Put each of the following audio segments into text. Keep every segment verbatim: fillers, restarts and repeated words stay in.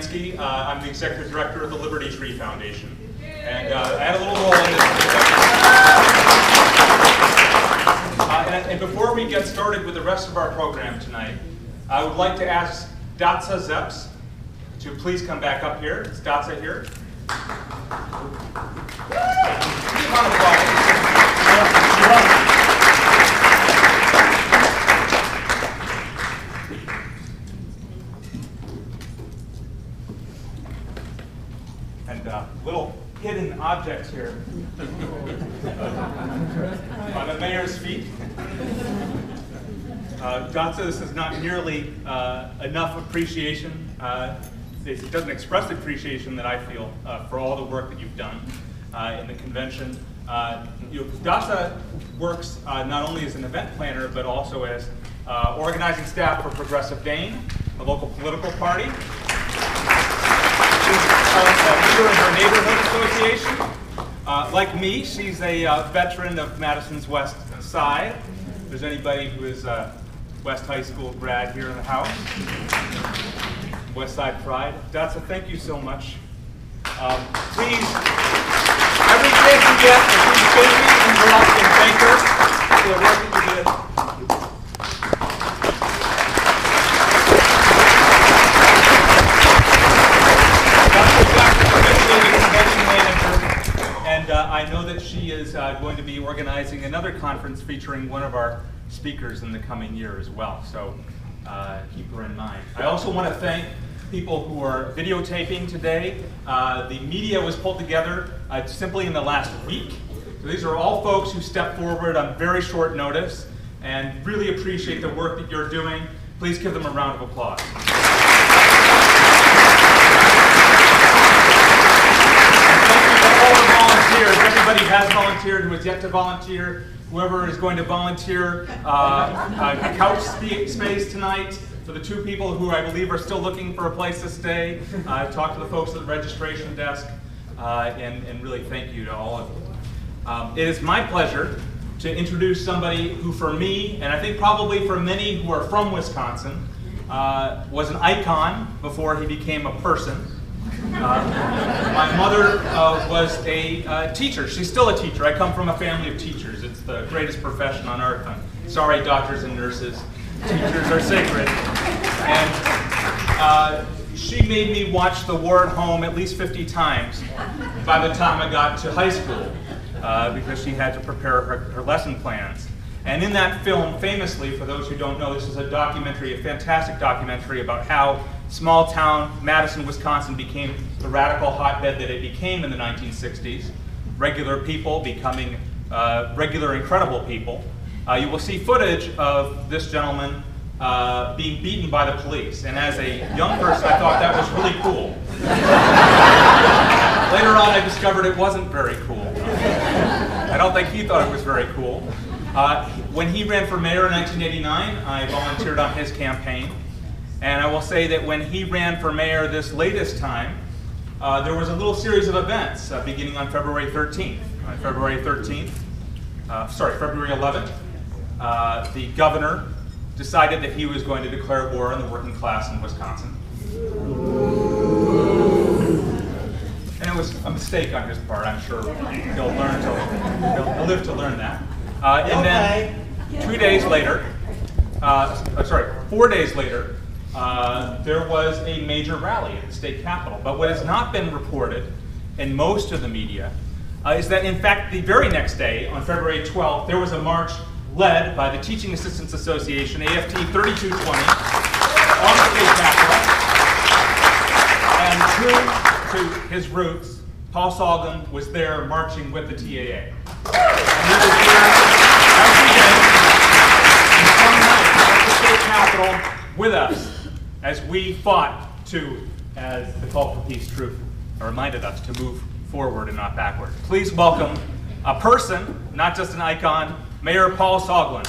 Jansky. Uh, I'm the Executive Director of the Liberty Tree Foundation. And uh, I had a little role in this. Uh, and, and before we get started with the rest of our program tonight, I would like to ask Datsa Zeps to please come back up here. Is Datsa here? And uh, little hidden objects here on the mayor's feet. Uh, Datsa, this is not nearly uh, enough appreciation. Uh, it doesn't express the appreciation that I feel uh, for all the work that you've done uh, in the convention. Uh, you know, Datsa works uh, not only as an event planner, but also as uh, organizing staff for Progressive Dane, a local political party. She's a leader in her neighborhood association. Uh, like me, she's a uh, veteran of Madison's West Side. If there's anybody who is a West High School grad here in the house, West Side Pride. Datsa, thank you so much. Um, please, every chance you get, please join me and go up and thank her for the work that you did. And uh, I know that she is uh, going to be organizing another conference featuring one of our speakers in the coming year as well, so uh, keep her in mind. I also want to thank people who are videotaping today. Uh, the media was pulled together uh, simply in the last week. So these are all folks who stepped forward on very short notice and really appreciate the work that you're doing. Please give them a round of applause. Everybody has volunteered who has yet to volunteer. Whoever is going to volunteer uh, uh, couch space tonight. For the two people who I believe are still looking for a place to stay, uh, talk to the folks at the registration desk, uh, and, and really thank you to all of you. Um, it is my pleasure to introduce somebody who for me, and I think probably for many who are from Wisconsin, uh, was an icon before he became a person. Uh, my mother uh, was a uh, teacher. She's still a teacher. I come from a family of teachers. It's the greatest profession on earth. I'm sorry, doctors and nurses. Teachers are sacred. And uh, she made me watch The War at Home at least fifty times by the time I got to high school, uh, because she had to prepare her, her lesson plans. And in that film, famously, for those who don't know, this is a documentary, a fantastic documentary about how small town Madison, Wisconsin became the radical hotbed that it became in the nineteen sixties. Regular people becoming uh, regular, incredible people. Uh, you will see footage of this gentleman uh, being beaten by the police. And as a young person, I thought that was really cool. Later on, I discovered it wasn't very cool. I don't think he thought it was very cool. Uh, when he ran for mayor in nineteen eighty-nine, I volunteered on his campaign. And I will say that when he ran for mayor this latest time, uh, there was a little series of events uh, beginning on February thirteenth. On February thirteenth, uh, sorry, February eleventh, uh, the governor decided that he was going to declare war on the working class in Wisconsin. And it was a mistake on his part. I'm sure he'll learn to, he'll, he'll live to learn that. Uh, and then two days later, uh, sorry, four days later, Uh, there was a major rally at the state capitol. But what has not been reported in most of the media uh, is that, in fact, the very next day, on February twelfth, there was a march led by the Teaching Assistants Association, A F T thirty-two twenty, on the state capitol. And true to his roots, Paul Sagan was there marching with the T A A. And he was here every day, and some night at the state capitol with us, as we fought to, as the Call for Peace troop reminded us, to move forward and not backward. Please welcome a person, not just an icon, Mayor Paul Soglin.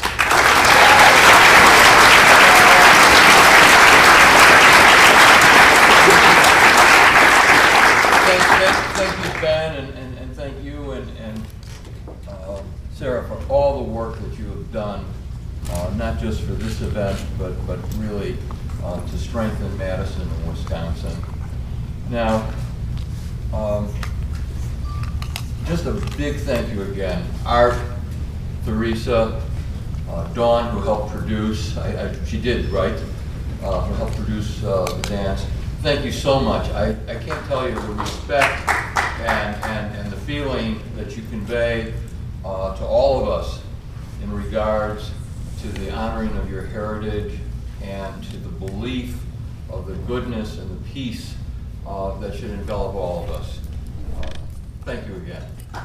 Thank, thank, thank you, Ben, and, and, and thank you and, and uh, Sarah for all the work that you have done, uh, not just for this event, but, but really Uh, to strengthen Madison and Wisconsin. Now, um, just a big thank you again. Art, Theresa, uh, Dawn, who helped produce, I, I, she did, right? Uh, who helped produce uh, the dance. Thank you so much. I, I can't tell you the respect and, and, and the feeling that you convey uh, to all of us in regards to the honoring of your heritage and to the belief of the goodness and the peace uh, that should envelop all of us. Uh, thank you again.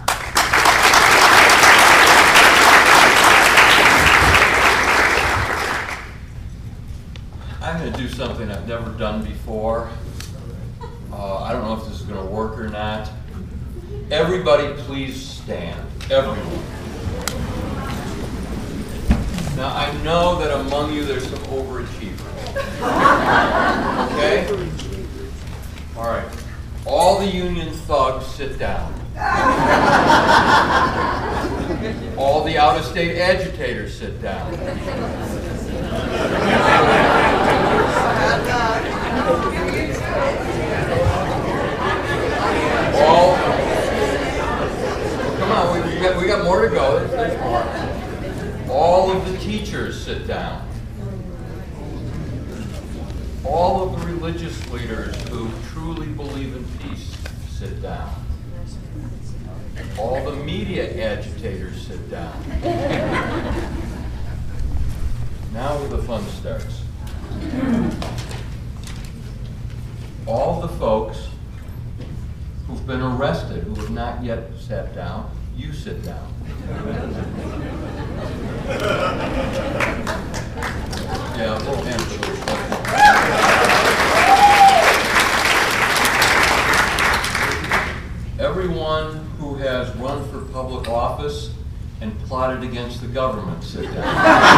I'm going to do something I've never done before. Uh, I don't know if this is going to work or not. Everybody please stand. Everyone. Now I know that among you there's some overachievers. Okay? All right. All the union thugs sit down. All the out-of-state agitators sit down. All, come on, we, we, got, we got more to go. There's, there's more. All of the teachers sit down. All of the religious leaders who truly believe in peace sit down. All the media agitators sit down. Now where the fun starts. All the folks who've been arrested, who have not yet sat down, you sit down. Yeah, a little hand for those folks. Everyone who has run for public office and plotted against the government, sit down.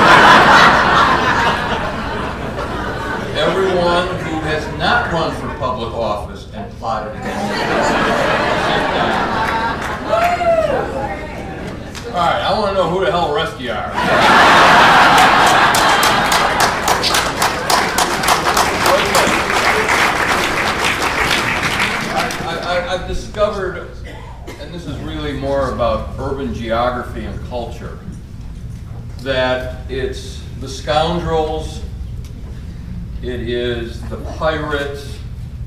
Everyone who has not run for public office and plotted against the government, sit down. All right, I want to know who the hell the rest of you are. I, I, I've discovered, and this is really more about urban geography and culture, that it's the scoundrels, it is the pirates,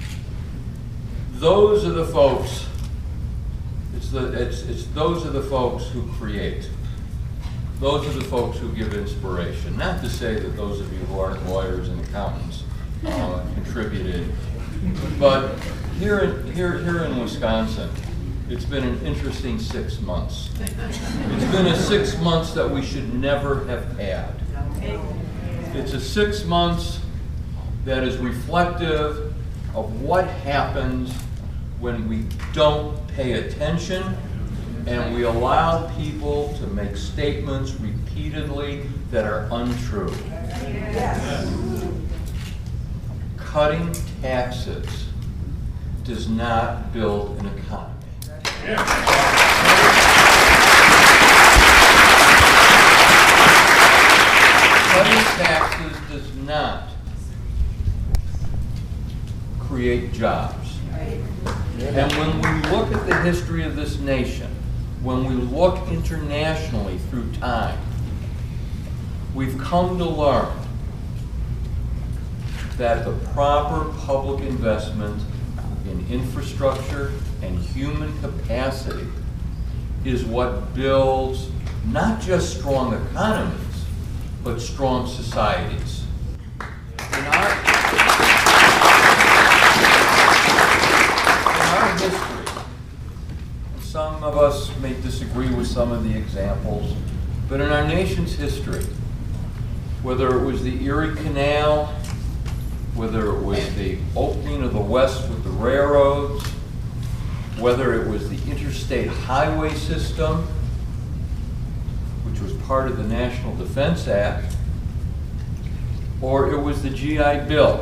those are the folks, it's, the, it's, it's those are the folks who create. Those are the folks who give inspiration. Not to say that those of you who aren't lawyers and accountants uh, contributed, but here in, here, here in Wisconsin, it's been an interesting six months. It's been a six months that we should never have had. It's a six months that is reflective of what happens when we don't pay attention and we allow people to make statements repeatedly that are untrue. Cutting taxes does not build an economy. Cutting taxes does not create jobs. And when we look at the history of this nation, when we look internationally through time, we've come to learn that the proper public investment in infrastructure and human capacity is what builds not just strong economies, but strong societies. In our, in our history, some of us may disagree with some of the examples, but in our nation's history, whether it was the Erie Canal, whether it was the opening of the West with the railroads, whether it was the interstate highway system, which was part of the National Defense Act, or it was the G I Bill.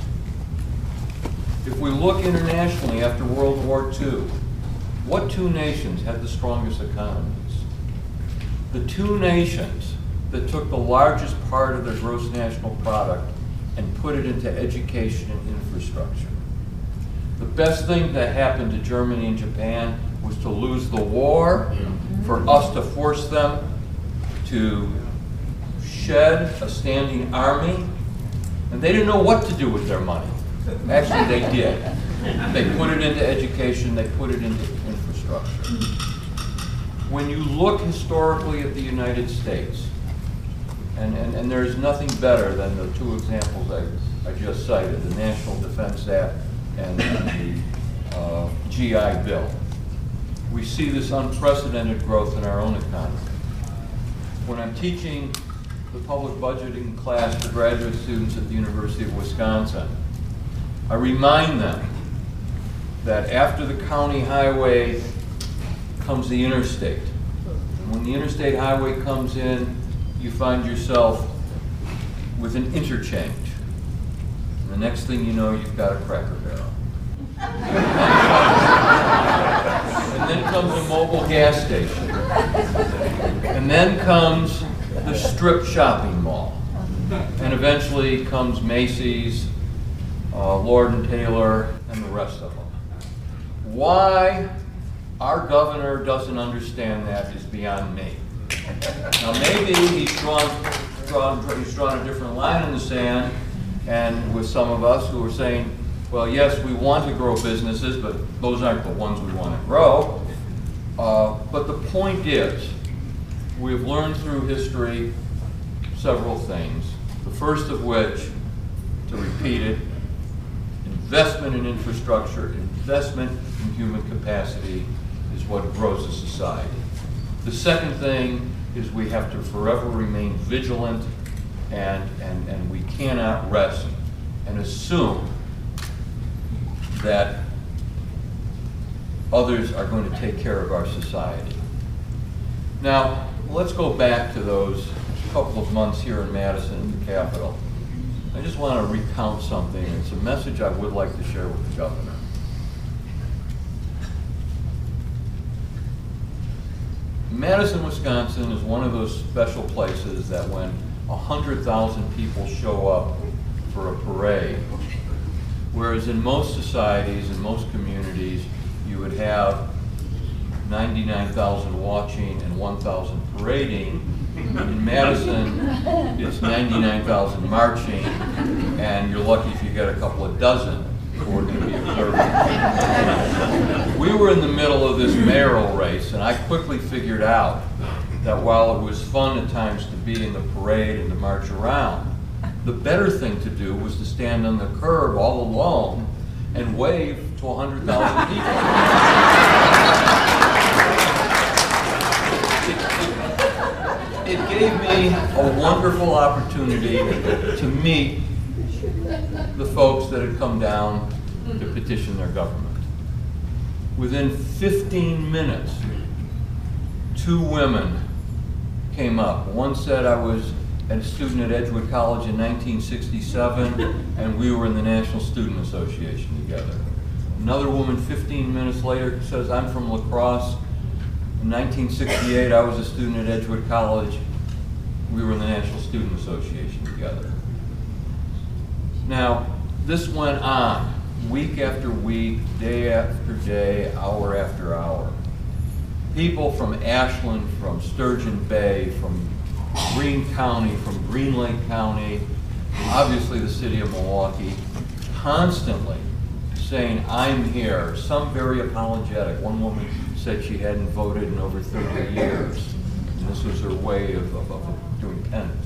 If we look internationally after World War Two, what two nations had the strongest economies? The two nations that took the largest part of their gross national product and put it into education and infrastructure. The best thing that happened to Germany and Japan was to lose the war, for us to force them to shed a standing army, and they didn't know what to do with their money. Actually, they did. They put it into education, they put it into infrastructure. When you look historically at the United States, and, and, and there's nothing better than the two examples I, I just cited, the National Defense Act and, and the uh, G I Bill. We see this unprecedented growth in our own economy. When I'm teaching the public budgeting class to graduate students at the University of Wisconsin, I remind them that after the county highway comes the interstate. And when the interstate highway comes in, you find yourself with an interchange. And the next thing you know, you've got a Cracker Barrel. And then comes a mobile gas station. And then comes the strip shopping mall. And eventually comes Macy's, uh, Lord and Taylor, and the rest of them. Why our governor doesn't understand that is beyond me. Now maybe he's drawn, drawn, he's drawn a different line in the sand, and with some of us who are saying, well, yes, we want to grow businesses, but those aren't the ones we want to grow. Uh, but the point is, we've learned through history several things. The first of which, to repeat it, investment in infrastructure, investment in human capacity is what grows a society. The second thing is we have to forever remain vigilant, and, and, and we cannot rest and assume that others are going to take care of our society. Now, let's go back to those couple of months here in Madison, the Capitol. I just want to recount something. It's a message I would like to share with the governor. Madison, Wisconsin is one of those special places that when one hundred thousand people show up for a parade, whereas in most societies, in most communities, you would have ninety-nine thousand watching and one thousand parading. In Madison, it's ninety-nine thousand marching, and you're lucky if you get a couple of dozen who are going to be observing. We were in the middle of this mayoral race, and I quickly figured out that while it was fun at times to be in the parade and to march around, the better thing to do was to stand on the curb all alone and wave to one hundred thousand people. It, it gave me a wonderful opportunity to meet the folks that had come down to petition their government. Within fifteen minutes, two women came up. One said I was a student at Edgewood College in nineteen sixty-seven, and we were in the National Student Association together. Another woman fifteen minutes later says, I'm from La Crosse. In nineteen sixty-eight, I was a student at Edgewood College. We were in the National Student Association together. Now, this went on week after week, day after day, hour after hour. People from Ashland, from Sturgeon Bay, from Greene County, from Green Lake County, obviously the city of Milwaukee, constantly saying, I'm here. Some very apologetic. One woman said she hadn't voted in over thirty years. And this was her way of, of, of doing penance.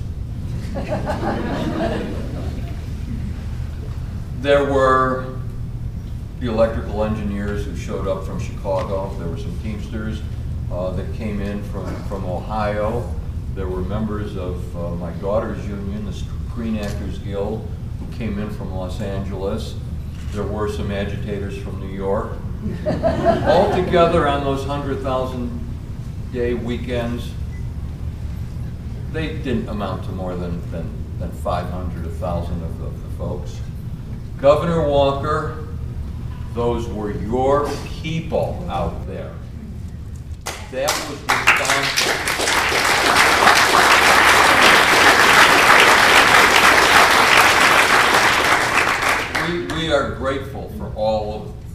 There were the electrical engineers who showed up from Chicago. There were some Teamsters uh, that came in from, from Ohio. There were members of uh, my daughter's union, the Screen Actors Guild, who came in from Los Angeles. There were some agitators from New York. All together on those one hundred thousand day weekends, they didn't amount to more than, than, than five hundred, one thousand of the, of the folks. Governor Walker, those were your people out there. That was Wisconsin. We, we are grateful for all of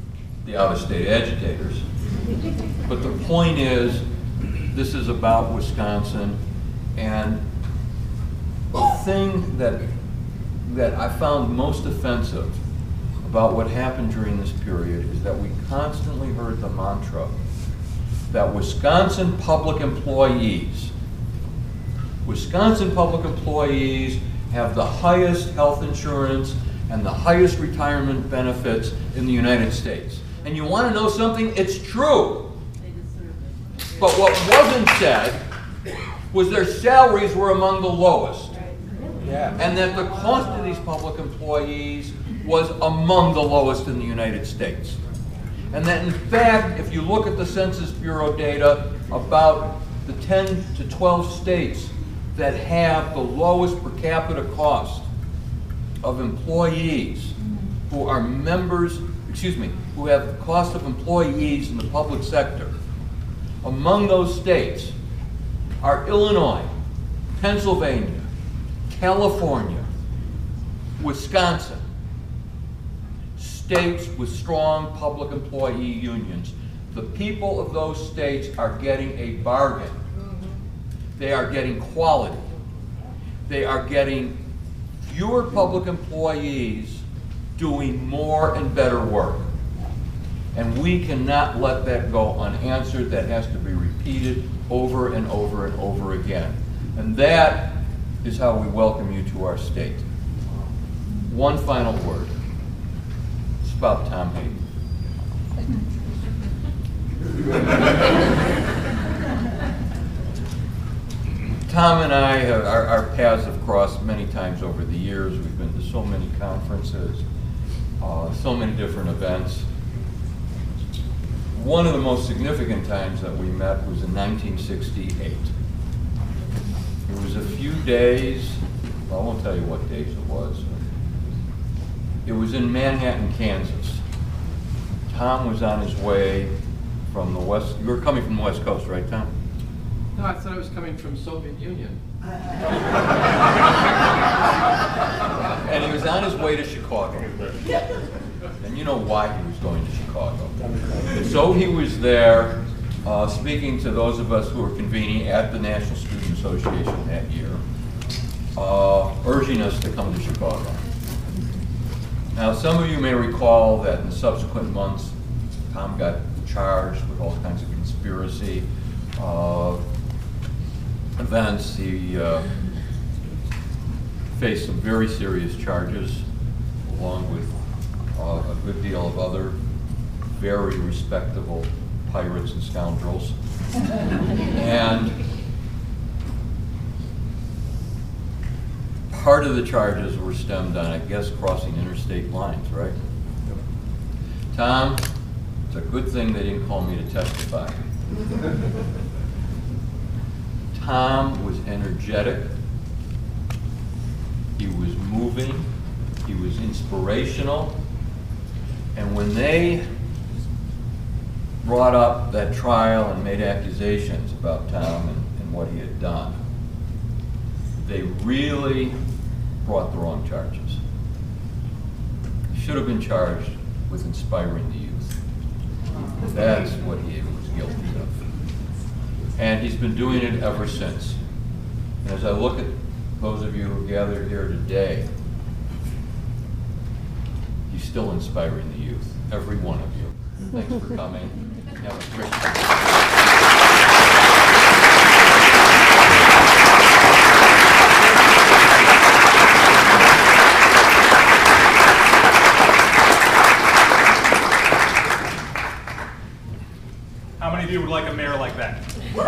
state agitators. But the point is, this is about Wisconsin, and the thing that, that I found most offensive about what happened during this period is that we constantly heard the mantra that Wisconsin public employees, Wisconsin public employees have the highest health insurance and the highest retirement benefits in the United States. And you want to know something? It's true. But what wasn't said was their salaries were among the lowest. Yeah. And that the cost of these public employees was among the lowest in the United States. And that in fact, if you look at the Census Bureau data about the ten to twelve states that have the lowest per capita cost of employees who are members, excuse me, who have the cost of employees in the public sector, among those states are Illinois, Pennsylvania, California, Wisconsin, states with strong public employee unions. The people of those states are getting a bargain. They are getting quality. They are getting fewer public employees doing more and better work. And we cannot let that go unanswered. That has to be repeated over and over and over again. And that is how we welcome you to our state. One final word. It's about Tom Hayden. Tom and I, have, our, our paths have crossed many times over the years. We've been to so many conferences, uh, so many different events. One of the most significant times that we met was in nineteen sixty-eight. It was a few days, well, I won't tell you what days it was. It was in Manhattan, Kansas. Tom was on his way from the West, you were coming from the West Coast, right, Tom? No, I thought I was coming from Soviet Union. And he was on his way to Chicago. And you know why he was going to Chicago. And so he was there uh, speaking to those of us who were convening at the National Student Association that year, uh, urging us to come to Chicago. Now, some of you may recall that in subsequent months, Tom got charged with all kinds of conspiracy uh, events. He uh, faced some very serious charges, along with uh, a good deal of other very respectable pirates and scoundrels. And part of the charges were stemmed on, I guess, crossing interstate lines, right? Tom, it's a good thing they didn't call me to testify. Tom was energetic, he was moving, he was inspirational, and when they brought up that trial and made accusations about Tom and, and what he had done, they really brought the wrong charges. He should have been charged with inspiring the youth. That's what he was guilty of. And he's been doing it ever since. And as I look at those of you who gathered here today, he's still inspiring the youth, every one of you. Thanks for coming. Have a great time. How many of you would like a mayor like that?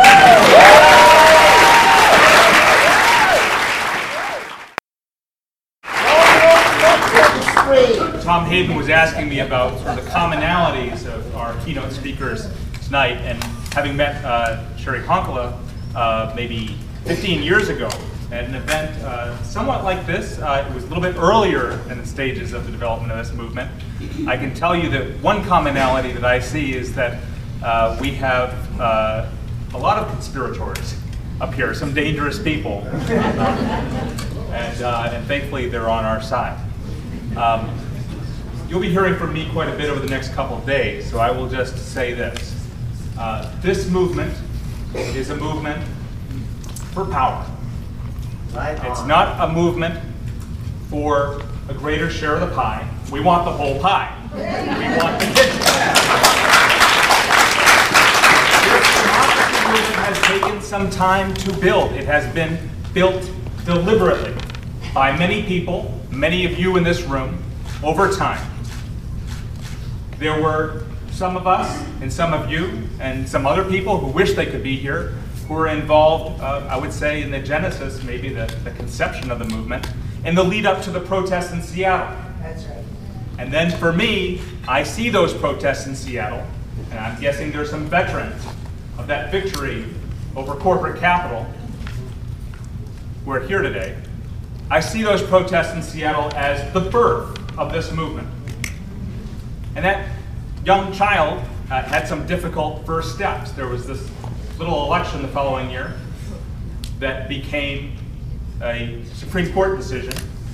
Tom Hayden was asking me about sort of the commonalities of our keynote speakers tonight, and having met uh, Sherry Honkala uh, maybe fifteen years ago at an event uh, somewhat like this. Uh, it was a little bit earlier in the stages of the development of this movement. I can tell you that one commonality that I see is that uh, we have uh, a lot of conspirators up here, some dangerous people, and, uh, and thankfully they're on our side. Um, you'll be hearing from me quite a bit over the next couple of days, so I will just say this. Uh, this movement is a movement for power. It's not a movement for a greater share of the pie. We want the whole pie. We want the kitchen. This democracy movement has taken some time to build. It has been built deliberately by many people, many of you in this room, over time. There were some of us and some of you and some other people who wish they could be here, who were involved, uh, I would say, in the genesis, maybe the, the conception of the movement, in the lead up to the protests in Seattle. That's right. And then for me, I see those protests in Seattle, and I'm guessing there's some veterans of that victory over corporate capital who are here today. I see those protests in Seattle as the birth of this movement. And that young child uh, had some difficult first steps. There was this little election the following year that became a Supreme Court decision.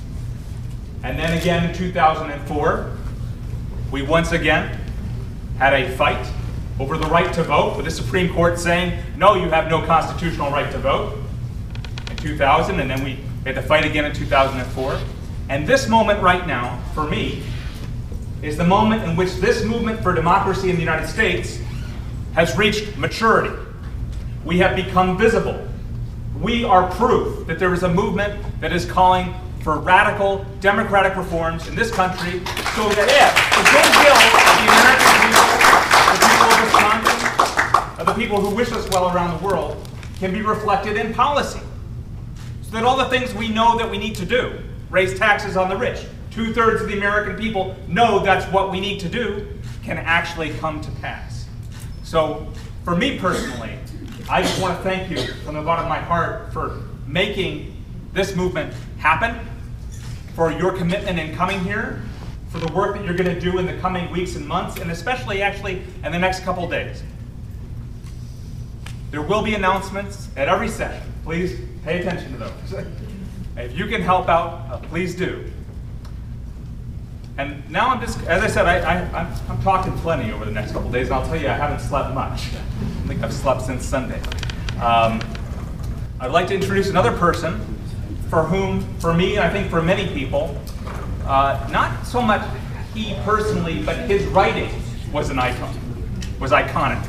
And then again in two thousand four, we once again had a fight over the right to vote, with the Supreme Court saying, no, you have no constitutional right to vote in two thousand, and then we had to fight again in two thousand four. And this moment right now, for me, is the moment in which this movement for democracy in the United States has reached maturity. We have become visible. We are proof that there is a movement that is calling for radical democratic reforms in this country, so that if the goodwill of the American people, the people of Wisconsin, of the people who wish us well around the world, can be reflected in policy. So that all the things we know that we need to do, raise taxes on the rich, two-thirds of the American people know that's what we need to do, can actually come to pass. So for me personally, I just want to thank you from the bottom of my heart for making this movement happen, for your commitment in coming here, for the work that you're going to do in the coming weeks and months, and especially actually in the next couple days. There will be announcements at every session. Please pay attention to those. If you can help out, uh, please do. And now I'm just, as I said, I, I, I'm, I'm talking plenty over the next couple days, and I'll tell you, I haven't slept much. I think I've slept since Sunday. Um, I'd like to introduce another person for whom, for me, and I think for many people, uh, not so much he personally, but his writing was an icon, was iconic.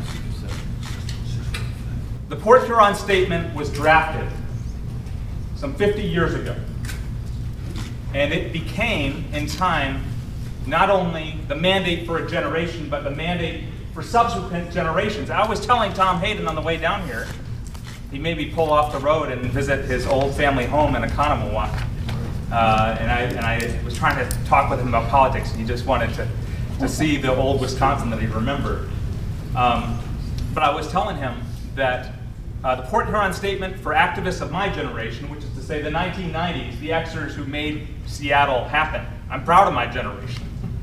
The Port Huron Statement was drafted some fifty years ago, and it became, in time, not only the mandate for a generation, but the mandate for subsequent generations. I was telling Tom Hayden on the way down here, he made me pull off the road and visit his old family home in Economowoc. Uh, and, I, and I was trying to talk with him about politics, and he just wanted to, to see the old Wisconsin that he remembered. Um, but I was telling him that uh, the Port Huron Statement for activists of my generation, which is to say the nineteen nineties, the Xers who made Seattle happen. I'm proud of my generation.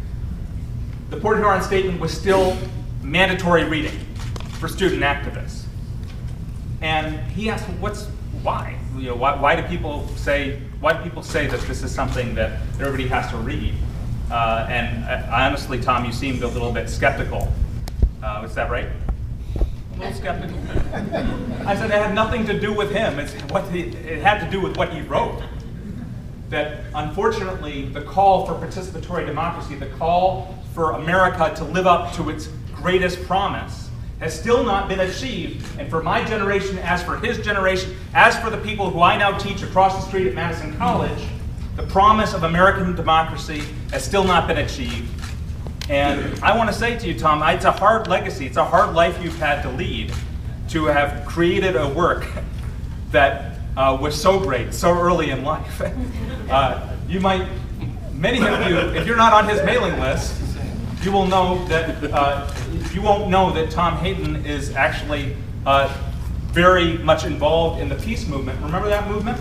The Port Huron Statement was still mandatory reading for student activists. And he asked, "What's why? You know, why, why do people say why do people say that this is something that everybody has to read?" Uh, and I, honestly, Tom, you seemed a little bit skeptical. Uh, is that right? A little skeptical. I said it had nothing to do with him. It's what he, it had to do with what he wrote. That unfortunately, the call for participatory democracy, the call for America to live up to its greatest promise, has still not been achieved. And for my generation, as for his generation, as for the people who I now teach across the street at Madison College, the promise of American democracy has still not been achieved. And I want to say to you, Tom, it's a hard legacy, it's a hard life you've had to lead, to have created a work that uh, was so great, so early in life. Uh, you might, many of you, if you're not on his mailing list, you will know that, uh, you won't know that Tom Hayden is actually uh, very much involved in the peace movement. Remember that movement?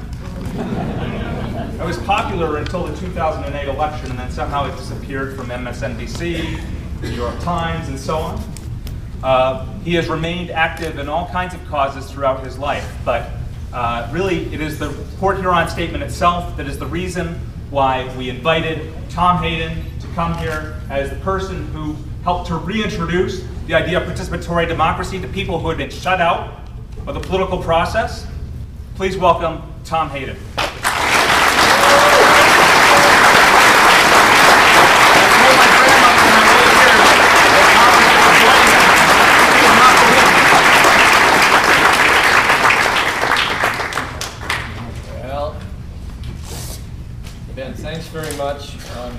It was popular until the two thousand eight election, and then somehow it disappeared from M S N B C, the New York Times, and so on. Uh, he has remained active in all kinds of causes throughout his life, but uh, really it is the Port Huron Statement itself that is the reason why we invited Tom Hayden to come here as the person who helped to reintroduce the idea of participatory democracy to people who had been shut out of the political process. Please welcome Tom Hayden. Well, Ben, thanks very much. Um,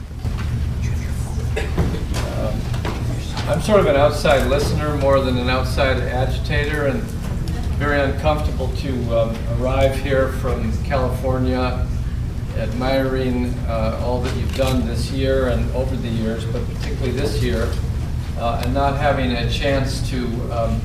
uh, I'm sort of an outside listener more than an outside agitator, and very uncomfortable to um, arrive here from California, admiring uh, all that you've done this year and over the years, but particularly this year, uh, and not having a chance to um,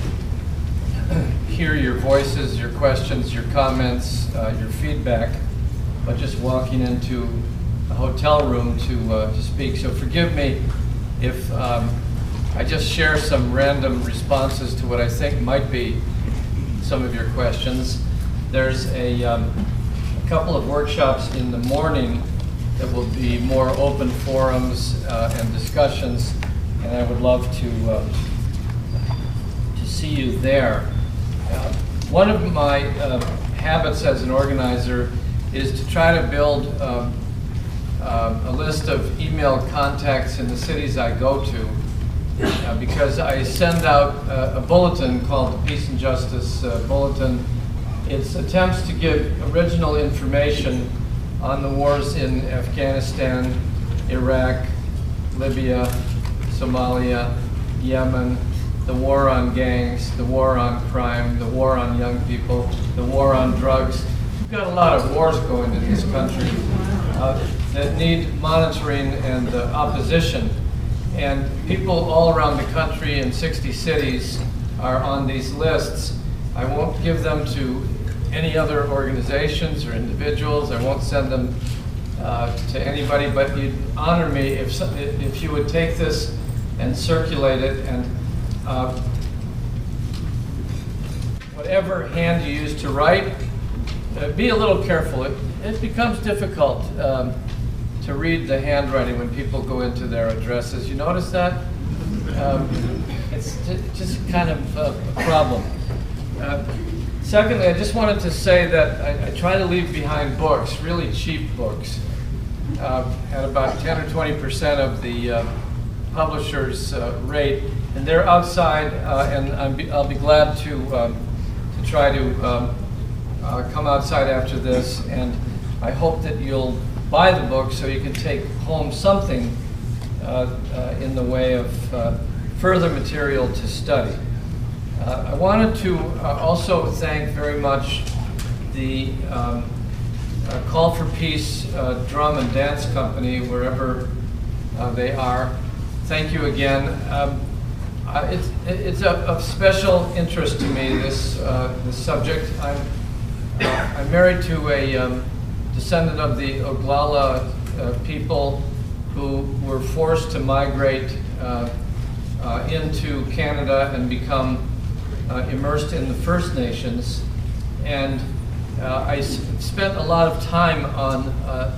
hear your voices, your questions, your comments, uh, your feedback, but just walking into a hotel room to, uh, to speak. So forgive me if um, I just share some random responses to what I think might be some of your questions. There's a, um, a couple of workshops in the morning that will be more open forums uh, and discussions, and I would love to, uh, to see you there. Uh, one of my uh, habits as an organizer is to try to build um, uh, a list of email contacts in the cities I go to, uh, because I send out uh, a bulletin called the Peace and Justice uh, Bulletin. It's attempts to give original information on the wars in Afghanistan, Iraq, Libya, Somalia, Yemen, the war on gangs, the war on crime, the war on young people, the war on drugs. We've got a lot of wars going in this country uh, that need monitoring and uh, opposition. And people all around the country in sixty cities are on these lists. I won't give them to any other organizations or individuals. I won't send them uh, to anybody, but you'd honor me if, so, if you would take this and circulate it, and uh, whatever hand you use to write, uh, be a little careful. It, it becomes difficult um, to read the handwriting when people go into their addresses. You notice that? Um, it's just kind of a problem. Uh, secondly, I just wanted to say that I, I try to leave behind books, really cheap books, uh, at about ten or twenty percent of the uh, publisher's uh, rate, and they're outside, uh, and I'm be, I'll be glad to um, to try to um, uh, come outside after this, and I hope that you'll buy the book so you can take home something uh, uh, in the way of uh, further material to study. Uh, I wanted to uh, also thank very much the um, uh, Call for Peace uh, Drum and Dance Company, wherever uh, they are. Thank you again. Um, uh, it's it's of, of special interest to me, this uh, this subject. I'm uh, I'm married to a um, descendant of the Oglala uh, people who were forced to migrate uh, uh, into Canada and become uh, immersed in the First Nations. And uh, I s spent a lot of time on uh,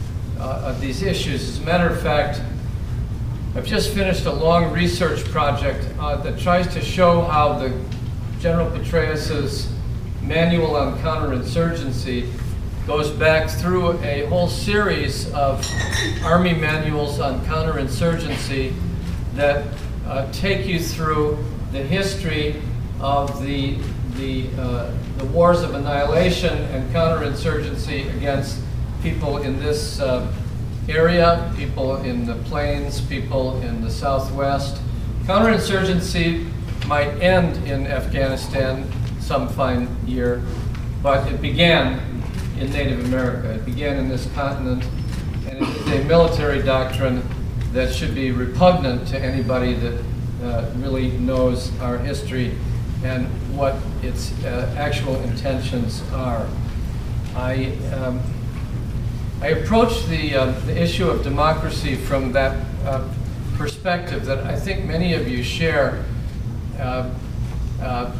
uh, these issues. As a matter of fact, I've just finished a long research project uh, that tries to show how the General Petraeus's Manual on Counterinsurgency goes back through a whole series of Army manuals on counterinsurgency that uh, take you through the history of the, the, uh, the wars of annihilation and counterinsurgency against people in this uh, area, people in the plains, people in the Southwest. Counterinsurgency might end in Afghanistan some fine year, but it began in Native America. It began in this continent, and it is a military doctrine that should be repugnant to anybody that uh, really knows our history and what its uh, actual intentions are. I, um, I approach the, uh, the issue of democracy from that uh, perspective that I think many of you share. Uh, uh,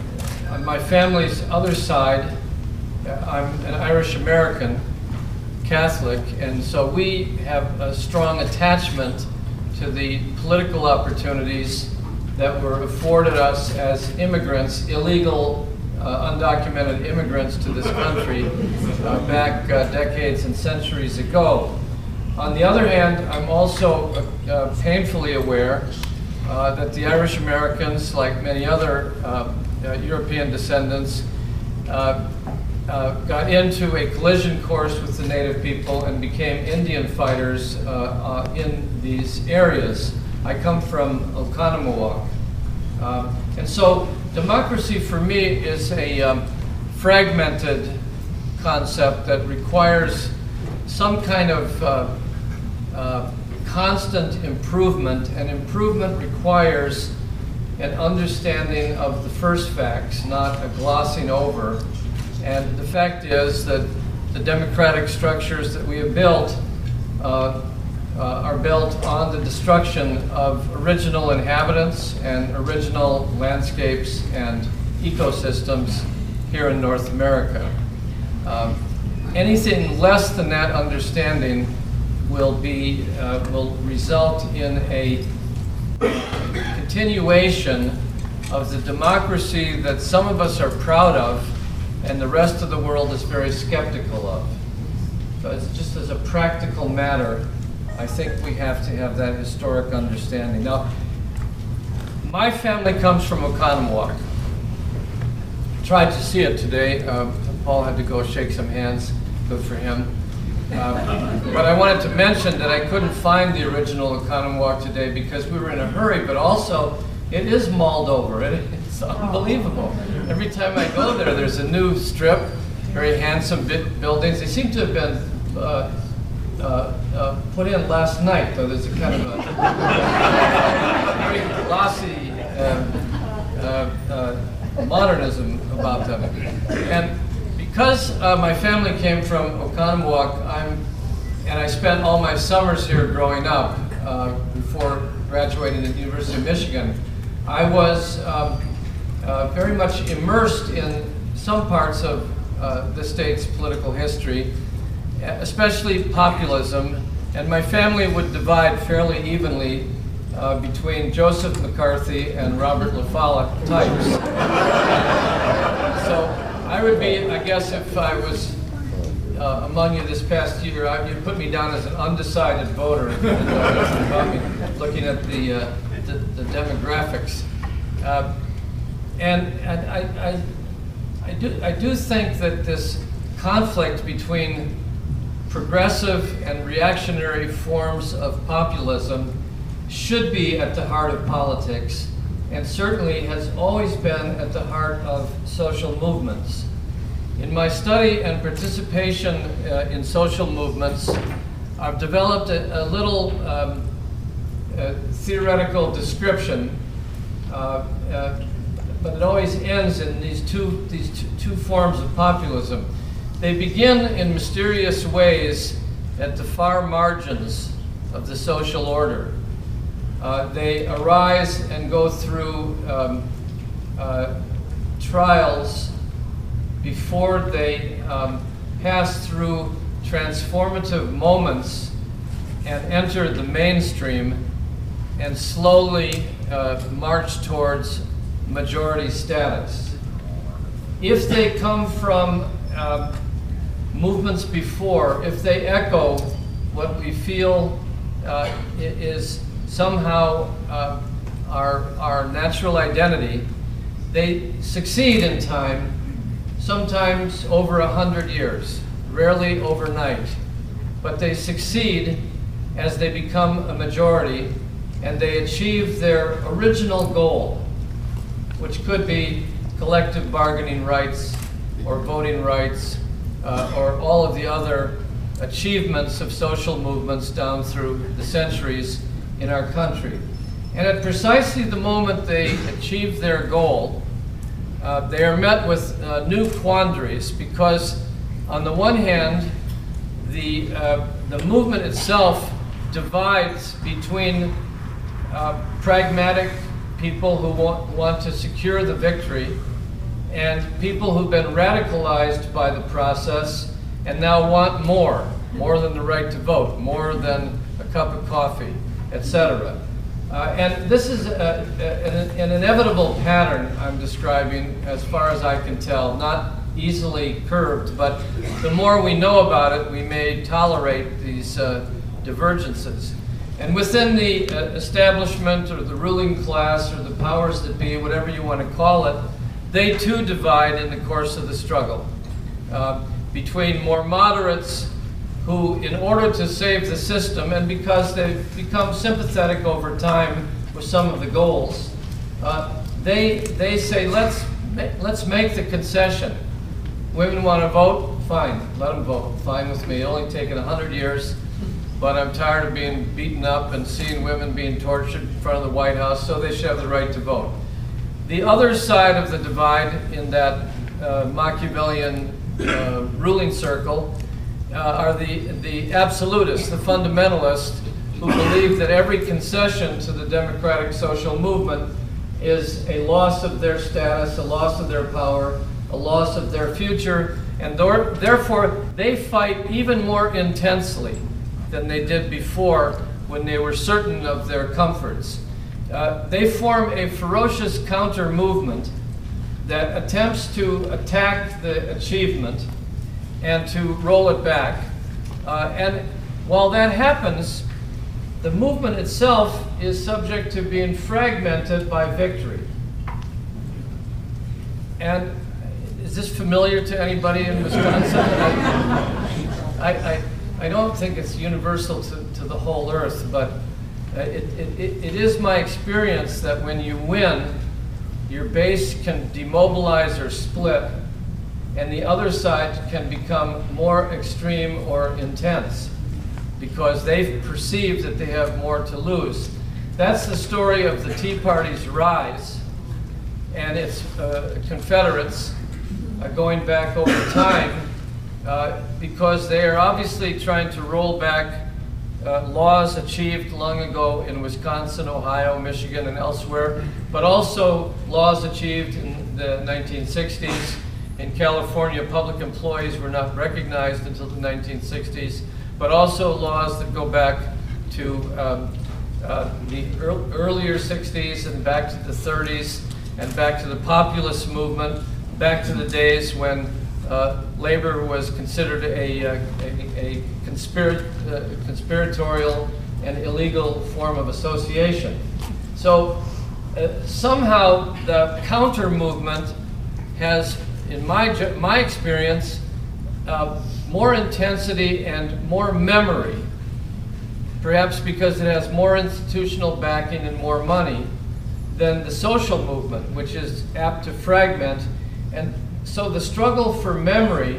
on my family's other side, I'm an Irish American, Catholic, and so we have a strong attachment to the political opportunities that were afforded us as immigrants, illegal, uh, undocumented immigrants to this country uh, back uh, decades and centuries ago. On the other hand, I'm also uh, painfully aware uh, that the Irish Americans, like many other uh, uh, European descendants, uh, uh, got into a collision course with the native people and became Indian fighters uh, uh, in these areas. I come from Oconomowoc. Um, and so democracy for me is a um, fragmented concept that requires some kind of uh, uh, constant improvement, and improvement requires an understanding of the first facts, not a glossing over. And the fact is that the democratic structures that we have built uh, uh, are built on the destruction of original inhabitants and original landscapes and ecosystems here in North America. Um, anything less than that understanding will be uh, will result in a continuation of the democracy that some of us are proud of and the rest of the world is very skeptical of. So it's just as a practical matter, I think we have to have that historic understanding. Now, my family comes from Oconomowoc. Tried to see it today. Um, Paul had to go shake some hands. Good for him. Um, but I wanted to mention that I couldn't find the original Oconomowoc today because we were in a hurry, but also it is mauled over. It, it's unbelievable. Every time I go there, there's a new strip, very handsome buildings. They seem to have been uh, uh, uh, put in last night, though there's a kind of a very glossy uh, uh, uh, modernism about them. And because uh, my family came from Oconomowoc, I'm, and I spent all my summers here growing up uh, before graduating at the University of Michigan, I was um, uh, very much immersed in some parts of uh, the state's political history, especially populism, and my family would divide fairly evenly uh, between Joseph McCarthy and Robert La Follette types. So I would be, I guess, if I was uh, among you this past year, I, you'd put me down as an undecided voter if you didn't know anything about me, looking at the, uh, the, the demographics. Uh, and and I, I, I, do, I do think that this conflict between progressive and reactionary forms of populism should be at the heart of politics, and certainly has always been at the heart of social movements. In my study and participation uh, in social movements, I've developed a, a little um, uh, theoretical description, uh, uh, but it always ends in these two, these two, two forms of populism. They begin in mysterious ways at the far margins of the social order. Uh, they arise and go through um, uh, trials before they um, pass through transformative moments and enter the mainstream and slowly uh, march towards majority status. If they come from uh, movements before, if they echo what we feel uh, is somehow uh, our, our natural identity, they succeed in time, sometimes over a hundred years, rarely overnight. But they succeed as they become a majority and they achieve their original goal, which could be collective bargaining rights or voting rights uh, or all of the other achievements of social movements down through the centuries in our country. And at precisely the moment they achieve their goal, uh, they are met with uh, new quandaries, because on the one hand, the, uh, the movement itself divides between uh, pragmatic people who want, want to secure the victory and people who've been radicalized by the process and now want more. more than the right to vote, more than a cup of coffee, et cetera. Uh, and this is a, a, an, an inevitable pattern I'm describing, as far as I can tell, not easily curbed, but the more we know about it, we may tolerate these uh, divergences. And within the uh, establishment or the ruling class or the powers that be, whatever you want to call it, they too divide in the course of the struggle uh, between more moderates who, in order to save the system, and because they've become sympathetic over time with some of the goals, uh, they, they say, let's, ma let's make the concession. Women want to vote? Fine, let them vote. Fine with me. Only taken a hundred years, but I'm tired of being beaten up and seeing women being tortured in front of the White House, so they should have the right to vote. The other side of the divide in that uh, Machiavellian uh, ruling circle Uh, are the, the absolutists, the fundamentalists, who believe that every concession to the democratic social movement is a loss of their status, a loss of their power, a loss of their future, and therefore they fight even more intensely than they did before when they were certain of their comforts. Uh, they form a ferocious counter-movement that attempts to attack the achievement and to roll it back. Uh, and while that happens, the movement itself is subject to being fragmented by victory. And is this familiar to anybody in Wisconsin? I, I, I don't think it's universal to, to the whole earth, but it, it, it is my experience that when you win, your base can demobilize or split, and the other side can become more extreme or intense because they've perceived that they have more to lose. That's the story of the Tea Party's rise and its uh, Confederates uh, going back over time uh, because they are obviously trying to roll back uh, laws achieved long ago in Wisconsin, Ohio, Michigan, and elsewhere, but also laws achieved in the nineteen sixties. In California, public employees were not recognized until the nineteen sixties, but also laws that go back to um, uh, the ear earlier sixties and back to the thirties and back to the populist movement, back to the days when uh, labor was considered a, a, a conspir uh, conspiratorial and illegal form of association. So uh, somehow the counter movement has, in my, my experience, uh, more intensity and more memory, perhaps because it has more institutional backing and more money than the social movement, which is apt to fragment. And so the struggle for memory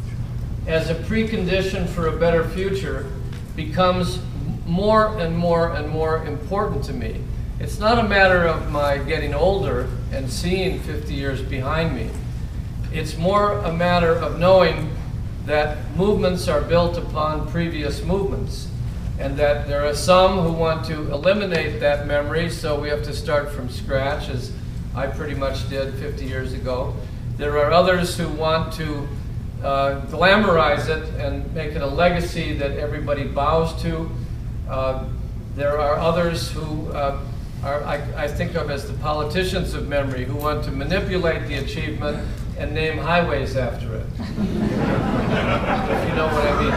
as a precondition for a better future becomes more and more and more important to me. It's not a matter of my getting older and seeing fifty years behind me. It's more a matter of knowing that movements are built upon previous movements, and that there are some who want to eliminate that memory, so we have to start from scratch, as I pretty much did fifty years ago. There are others who want to uh, glamorize it and make it a legacy that everybody bows to. Uh, there are others who uh, are, I, I think of as the politicians of memory, who want to manipulate the achievement and name highways after it. If you know what I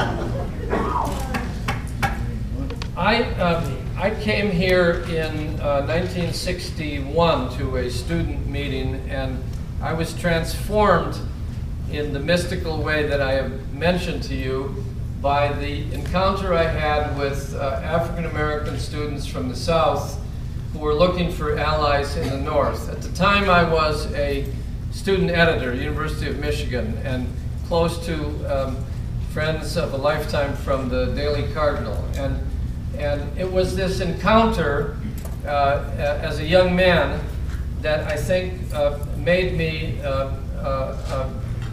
mean. I, um, I came here in uh, nineteen sixty-one to a student meeting, and I was transformed in the mystical way that I have mentioned to you by the encounter I had with uh, African American students from the South who were looking for allies in the North. At the time I was a student editor, University of Michigan, and close to um, friends of a lifetime from the Daily Cardinal. And, and it was this encounter uh, as a young man that I think uh, made me uh, uh, uh,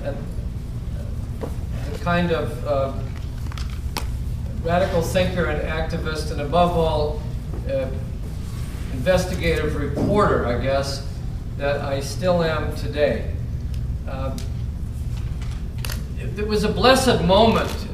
a kind of uh, radical thinker and activist, and above all, uh, investigative reporter, I guess, that I still am today. Um, it, it was a blessed moment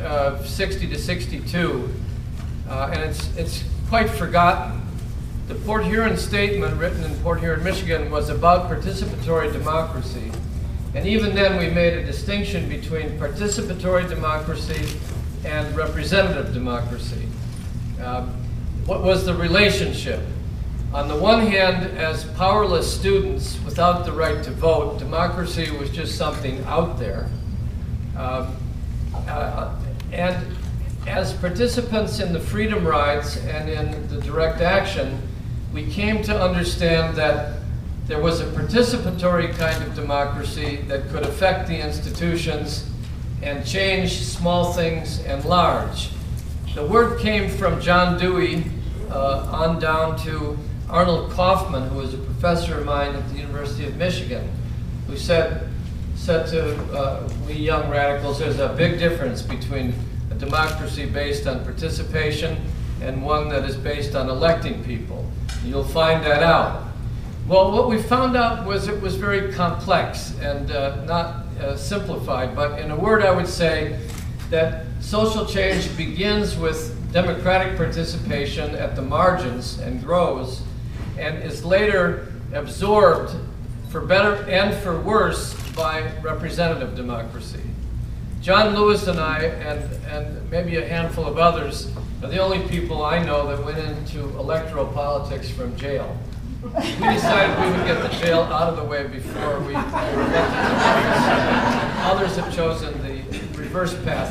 uh, sixty to sixty-two, uh, and it's, it's quite forgotten. The Port Huron Statement, written in Port Huron, Michigan, was about participatory democracy. And even then we made a distinction between participatory democracy and representative democracy. Uh, what was the relationship? On the one hand, as powerless students without the right to vote, democracy was just something out there. Uh, uh, and as participants in the freedom rides and in the direct action, we came to understand that there was a participatory kind of democracy that could affect the institutions and change small things and large. The word came from John Dewey uh, on down to Arnold Kaufman, who was a professor of mine at the University of Michigan, who said, said to uh, we young radicals, there's a big difference between a democracy based on participation and one that is based on electing people. You'll find that out. Well, what we found out was it was very complex and uh, not uh, simplified, but in a word I would say that social change begins with democratic participation at the margins and grows, and is later absorbed, for better and for worse, by representative democracy. John Lewis and I, and, and maybe a handful of others, are the only people I know that went into electoral politics from jail. We decided we would get the jail out of the way before we, we were elected to office. Others have chosen the reverse path,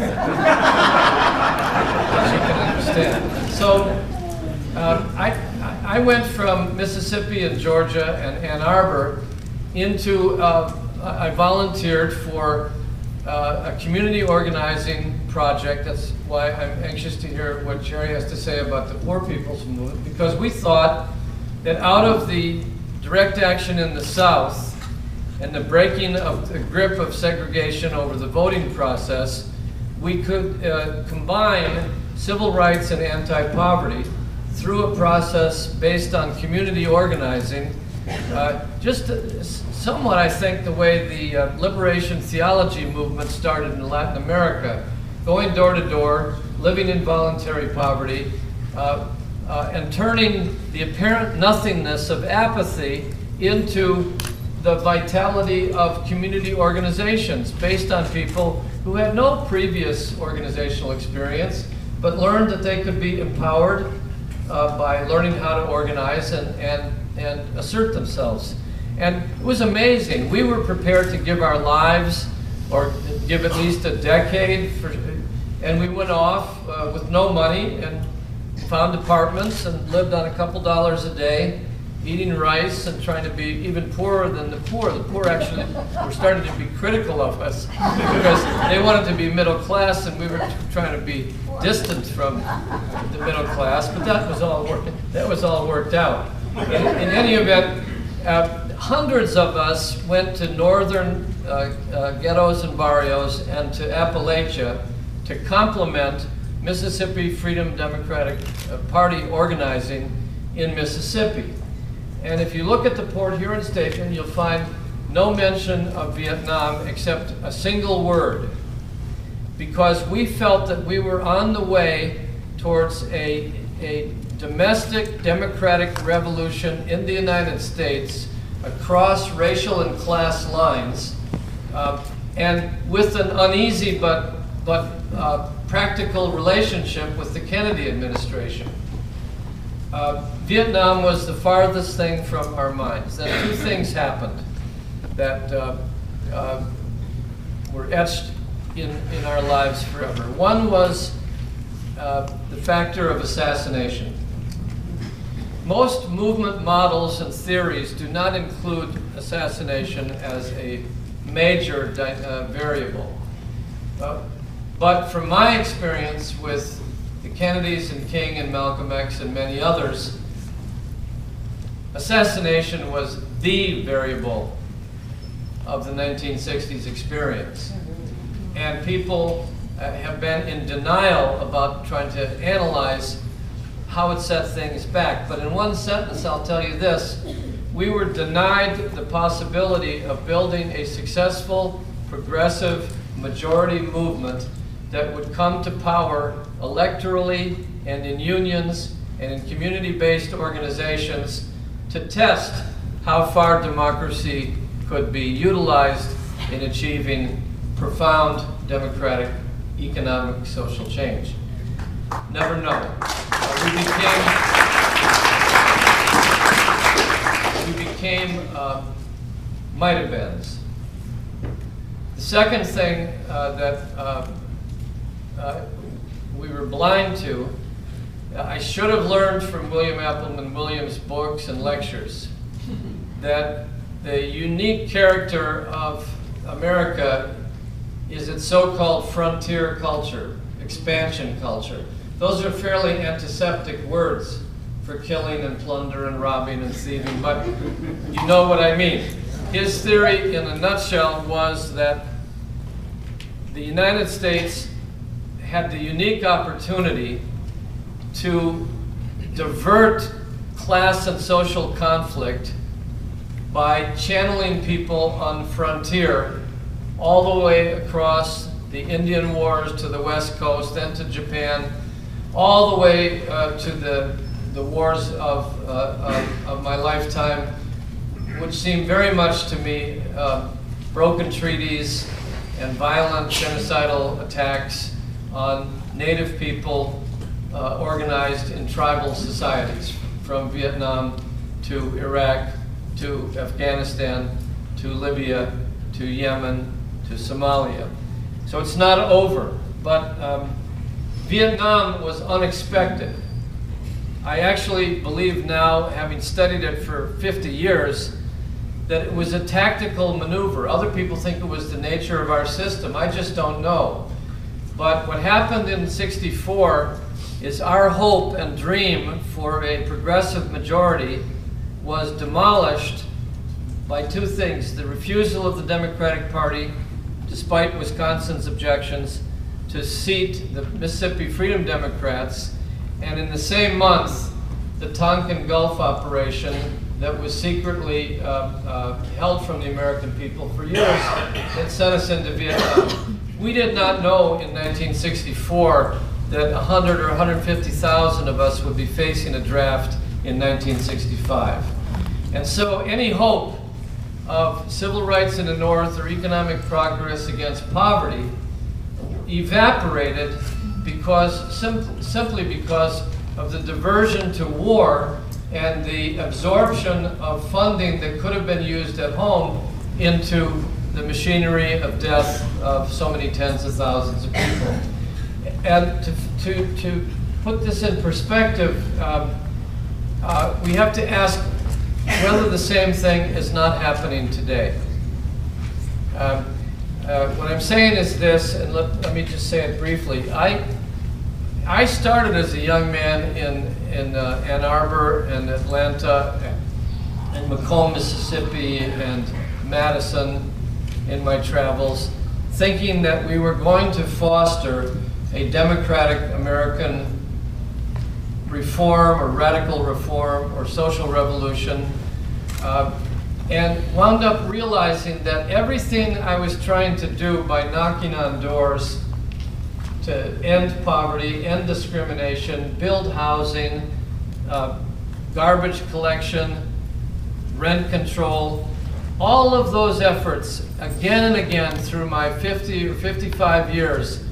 as you can understand. So uh, I, I went from Mississippi and Georgia and Ann Arbor into, uh, I volunteered for uh, a community organizing project. That's why I'm anxious to hear what Jerry has to say about the Poor People's Movement, because we thought that out of the direct action in the South and the breaking of the grip of segregation over the voting process, we could uh, combine civil rights and anti-poverty through a process based on community organizing, uh, just uh, somewhat, I think, the way the uh, liberation theology movement started in Latin America, going door to door, living in voluntary poverty, uh, uh, and turning the apparent nothingness of apathy into the vitality of community organizations based on people who had no previous organizational experience, but learned that they could be empowered uh, by learning how to organize and, and, and assert themselves. And it was amazing. We were prepared to give our lives, or give at least a decade, for, and we went off uh, with no money and found apartments and lived on a couple dollars a day, eating rice and trying to be even poorer than the poor. The poor actually were starting to be critical of us because they wanted to be middle class and we were trying to be distant from the middle class, but that was all, work, that was all worked out. In, in any event, uh, hundreds of us went to northern uh, uh, ghettos and barrios and to Appalachia to complement Mississippi Freedom Democratic Party organizing in Mississippi. And if you look at the Port Huron Statement, you'll find no mention of Vietnam except a single word, because we felt that we were on the way towards a, a domestic democratic revolution in the United States across racial and class lines, uh, and with an uneasy but, but uh, practical relationship with the Kennedy administration. Uh, Vietnam was the farthest thing from our minds. Then two things happened that uh, uh, were etched in, in our lives forever. One was uh, the factor of assassination. Most movement models and theories do not include assassination as a major uh, variable. Uh, but from my experience with the Kennedys and King and Malcolm X and many others, assassination was the variable of the nineteen sixties experience. And people uh, have been in denial about trying to analyze how it set things back. But in one sentence, I'll tell you this: we were denied the possibility of building a successful, progressive majority movement that would come to power electorally and in unions and in community-based organizations to test how far democracy could be utilized in achieving profound democratic, economic, social change. Never know. Uh, we became, we became uh, might-have-beens. The second thing uh, that uh, uh, we were blind to, I should have learned from William Appleman Williams' books and lectures that the unique character of America is its so-called frontier culture, expansion culture. Those are fairly antiseptic words for killing and plunder and robbing and thieving, but you know what I mean. His theory in a nutshell was that the United States had the unique opportunity to divert class and social conflict by channeling people on the frontier all the way across the Indian Wars to the West Coast, then to Japan, all the way uh, to the, the wars of, uh, of, of my lifetime, which seem very much to me uh, broken treaties and violent genocidal attacks on native people uh, organized in tribal societies, from Vietnam to Iraq to Afghanistan to Libya to Yemen to Somalia. So it's not over, but um, Vietnam was unexpected. I actually believe now, having studied it for fifty years, that it was a tactical maneuver. Other people think it was the nature of our system. I just don't know. But what happened in sixty-four is our hope and dream for a progressive majority was demolished by two things: the refusal of the Democratic Party, despite Wisconsin's objections, to seat the Mississippi Freedom Democrats, and in the same month, the Tonkin Gulf operation that was secretly uh, uh, held from the American people for years that sent us into Vietnam. We did not know in nineteen sixty-four that one hundred or one hundred fifty thousand of us would be facing a draft in nineteen sixty-five. And so any hope of civil rights in the North or economic progress against poverty evaporated because sim simply because of the diversion to war and the absorption of funding that could have been used at home into the machinery of death of so many tens of thousands of people. And to, to, to put this in perspective, um, uh, we have to ask whether the same thing is not happening today. Um, uh, what I'm saying is this, and let, let me just say it briefly. I, I started as a young man in, in uh, Ann Arbor and Atlanta and Macomb, Mississippi and Madison in my travels, thinking that we were going to foster a democratic American reform or radical reform or social revolution, uh, and wound up realizing that everything I was trying to do by knocking on doors to end poverty, end discrimination, build housing, uh, garbage collection, rent control, all of those efforts again and again through my fifty or fifty-five years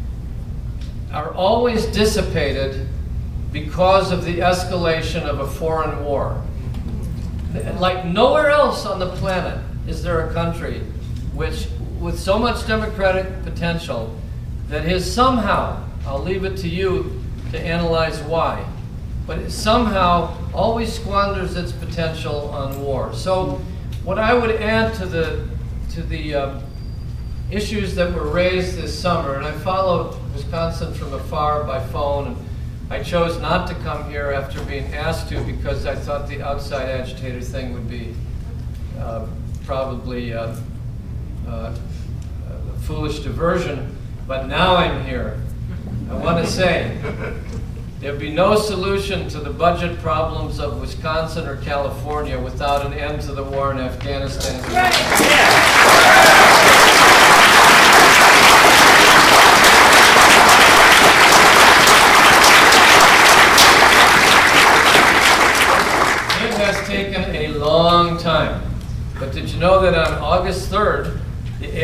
are always dissipated because of the escalation of a foreign war. Like nowhere else on the planet is there a country which, with so much democratic potential, that is somehow, I'll leave it to you to analyze why, but it somehow always squanders its potential on war. So what I would add to the, to the uh, issues that were raised this summer, and I followed Wisconsin from afar by phone, and I chose not to come here after being asked to because I thought the outside agitator thing would be uh, probably uh, uh, a foolish diversion, but now I'm here. I want to say there'd be no solution to the budget problems of Wisconsin or California without an end to the war in Afghanistan. Right. Yeah.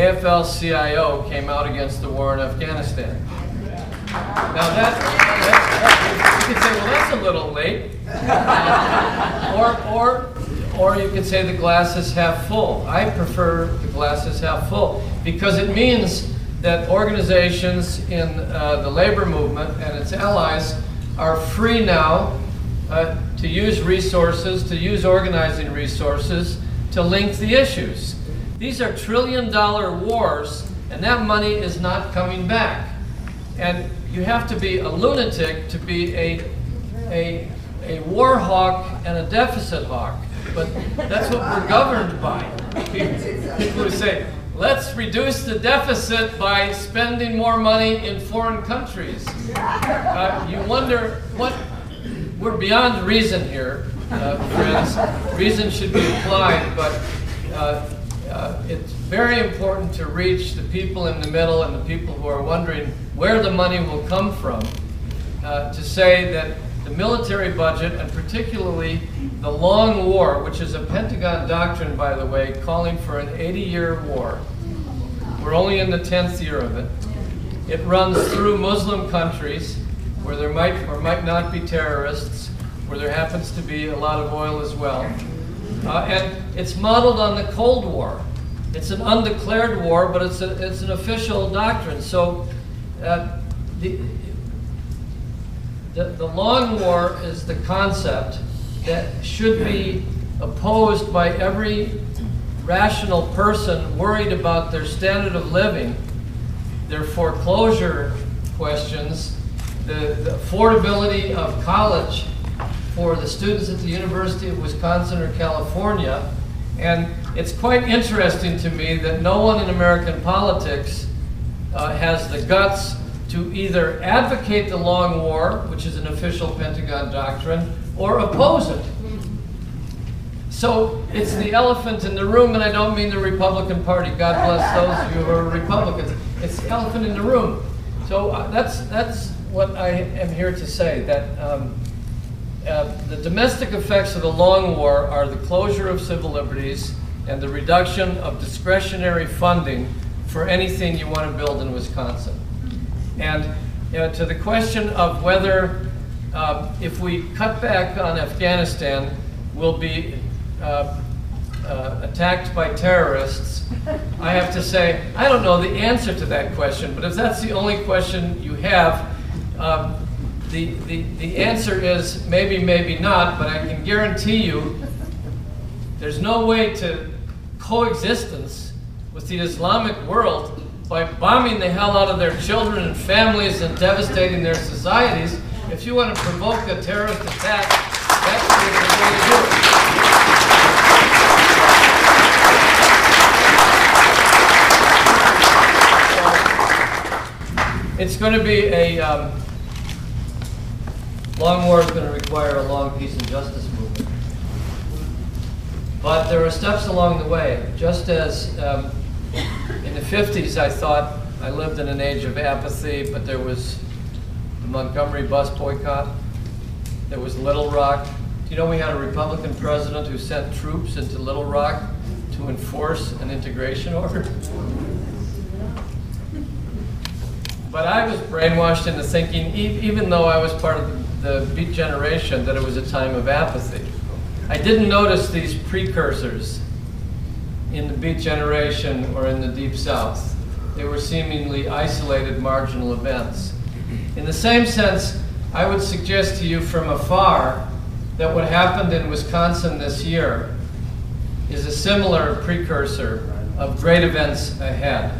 A F L C I O came out against the war in Afghanistan. Now that, that you could say, well, that's a little late. or, or, or you could say the glass is half full. I prefer the glass is half full because it means that organizations in uh, the labor movement and its allies are free now uh, to use resources, to use organizing resources, to link the issues. These are trillion dollar wars, and that money is not coming back. And you have to be a lunatic to be a, a, a war hawk and a deficit hawk. But that's what we're governed by. People who say, let's reduce the deficit by spending more money in foreign countries. Uh, you wonder what, we're beyond reason here, uh, friends. Reason should be applied, but uh, uh, it's very important to reach the people in the middle and the people who are wondering where the money will come from, uh, to say that the military budget, and particularly the long war, which is a Pentagon doctrine, by the way, calling for an eighty year war. We're only in the tenth year of it. It runs through Muslim countries where there might or might not be terrorists, where there happens to be a lot of oil as well. Uh, and it's modeled on the Cold War. It's an undeclared war, but it's, a, it's an official doctrine. So uh, the, the, the long war is the concept that should be opposed by every rational person worried about their standard of living, their foreclosure questions, the, the affordability of college for the students at the University of Wisconsin or California. And it's quite interesting to me that no one in American politics uh, has the guts to either advocate the long war, which is an official Pentagon doctrine, or oppose it. So it's the elephant in the room, and I don't mean the Republican Party. God bless those of you who are Republicans. It's the elephant in the room. So uh, that's, that's what I am here to say, that um, uh, the domestic effects of the long war are the closure of civil liberties and the reduction of discretionary funding for anything you want to build in Wisconsin. And you know, to the question of whether uh, if we cut back on Afghanistan, we'll be uh, uh, attacked by terrorists, I have to say, I don't know the answer to that question, but if that's the only question you have, um, the, the, the answer is maybe, maybe not, but I can guarantee you there's no way to coexistence with the Islamic world by bombing the hell out of their children and families and devastating their societies. If you want to provoke a terrorist attack, that's the way to do it. It's going to be a um, long war is going to require a long peace and justice movement. But there are steps along the way. Just as um, in the fifties I thought I lived in an age of apathy, but there was the Montgomery bus boycott. There was Little Rock. Do you know we had a Republican president who sent troops into Little Rock to enforce an integration order? But I was brainwashed into thinking, e even though I was part of the, the Beat generation, that it was a time of apathy. I didn't notice these precursors in the Beat generation or in the Deep South. They were seemingly isolated, marginal events. In the same sense, I would suggest to you from afar that what happened in Wisconsin this year is a similar precursor of great events ahead.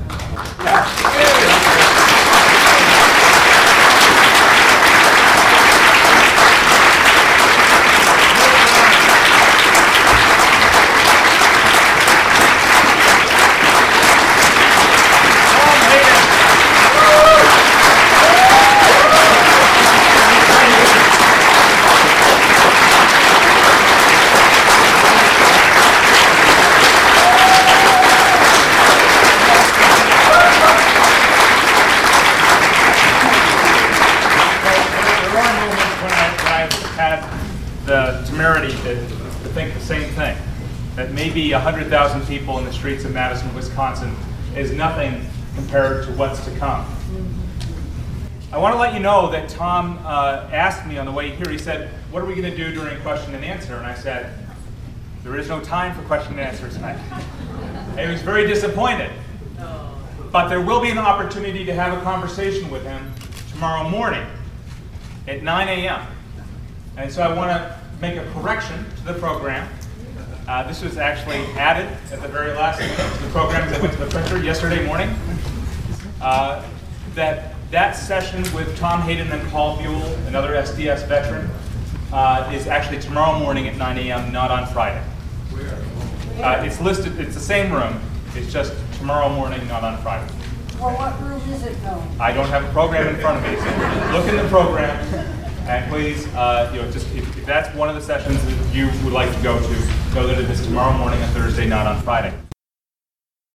Maybe one hundred thousand people in the streets of Madison, Wisconsin is nothing compared to what's to come. I want to let you know that Tom uh, asked me on the way here, he said, what are we going to do during question and answer? And I said, there is no time for question and answer tonight. And he was very disappointed. But there will be an opportunity to have a conversation with him tomorrow morning at nine A M And so I want to make a correction to the program. Uh, this was actually added at the very last minute to the program that went to the printer yesterday morning. Uh, that that session with Tom Hayden and Paul Buell, another S D S veteran, uh, is actually tomorrow morning at nine A M, not on Friday. Uh, it's listed, it's the same room, it's just tomorrow morning, not on Friday. Well, what room is it though? I don't have a program in front of me, so look in the program, and please, uh, you know, just if, if that's one of the sessions that you would like to go to, know that it is tomorrow morning on Thursday, not on Friday.